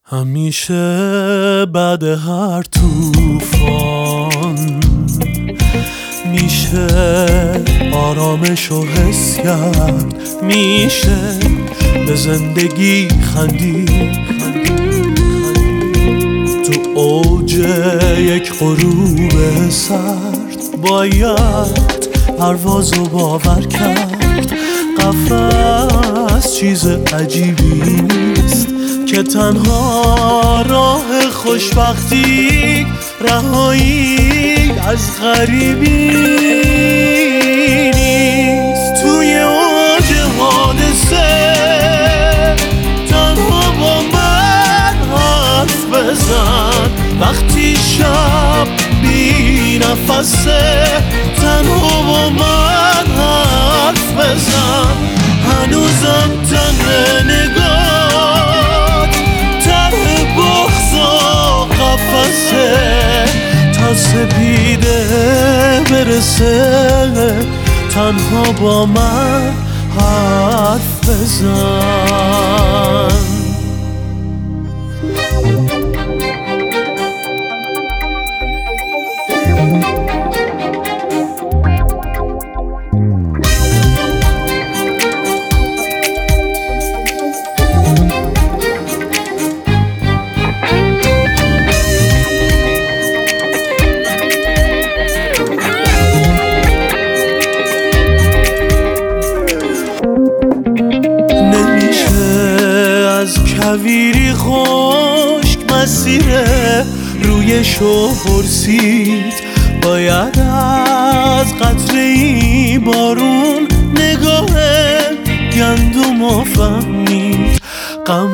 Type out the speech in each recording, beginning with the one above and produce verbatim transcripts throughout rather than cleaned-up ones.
همیشه بعد هر طوفان میشه آرامشو حس کرد، میشه به زندگی خندید تو اوج یک غروب سرد. باید پروازو باور کرد، قفس چیز عجیبی نیست که تنها راه خوشبختی رهایی از غریبی نیست. توی اوج حادثه تنها با من حرف بزن، وقتی شب بی نفسه تنها با من حرف بزن. هنوزم تنه نگاه ته بغض و قفسه تا سپیده برسه تنها با من حرف بزن. کویری خشک مسیره رویشو پرسید، باید از قطره‌ای بارون نگاه گندمو فهمید. غم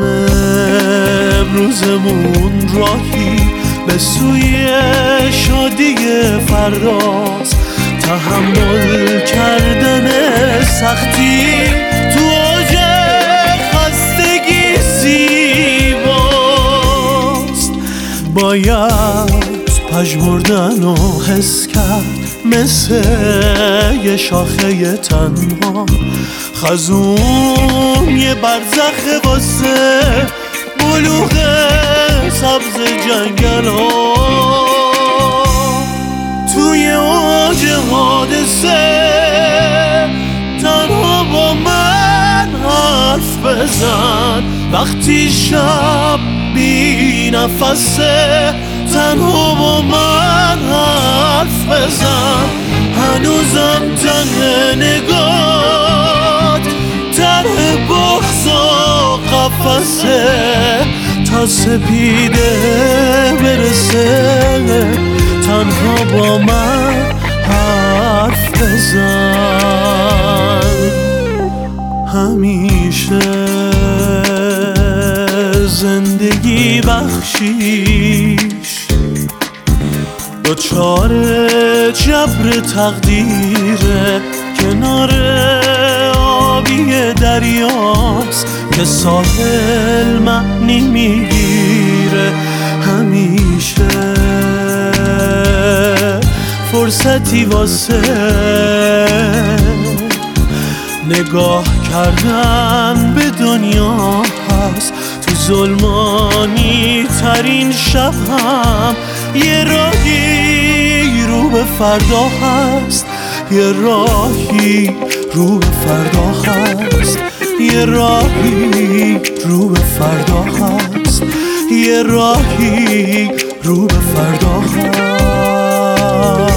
امروزمون راهی به سوی شادی فرداست، تحمل کردن سختی تو اوج خستگی زیباست. باید پژمردن و حس کرد مثل یه شاخه تنها، خزون یه برزخ واسه بلوغ سبز جنگل ها. توی اوج حادثه تنها با من حرف بزن، وقتی شب بی نفسه تنها با من حرف بزن. هنوزم تنه نگاه ته بغض و قفسه تا سپیده برسه تنها با من حرف بزن. همیشه زندگی بخشیش دوچار جبر تقدیره، کنار آبی دریاست که ساحل معنی میگیره. همیشه فرصتی واسه نگاه کردن به دنیا هست، تو ظلمانی ترین شب هم یه راهی رو به فردا هست، یه راهی رو به فردا هست، یه راهی رو به فردا هست، یه راهی رو به فردا هست.